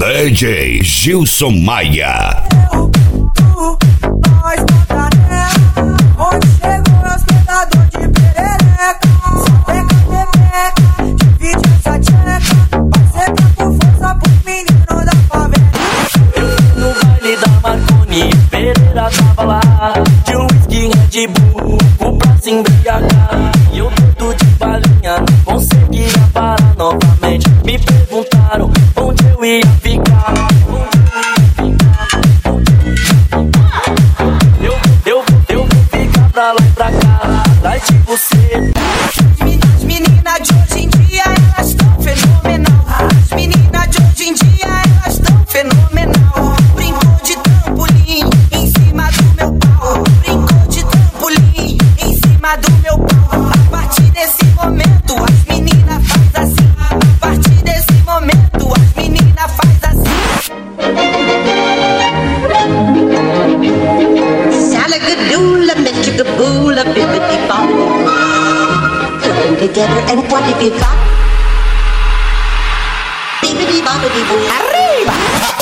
DJ Gilson Maia. Nós na panela, onde chegou é os pedadores de perereca. Sapeca, pepeca, divide essa tcheca. Vai ser com força pros meninos da favela. No baile da Marconi, Pereira tava lá. De whisky, Red Bull, o pra se embriagar. E eu todo de balinha, não conseguia parar novamente. Me perguntaram onde eu ia ficar. Eu vou ficar pra lá e pra cá, atrás de você. As meninas de hoje em dia, elas tão fenomenal. As meninas de hoje em dia, elas tão fenomenal. Brincou de trampolim em cima do meu pau. Brincou de trampolim em cima do meu pau. A partir desse momento, as meninas faz assim. A partir desse momento, as meninas faz assim. Salagadoola, metricaboola, bibbidi-bobbidi. Put them together and what have you got? Bibbidi-bobbidi-boo.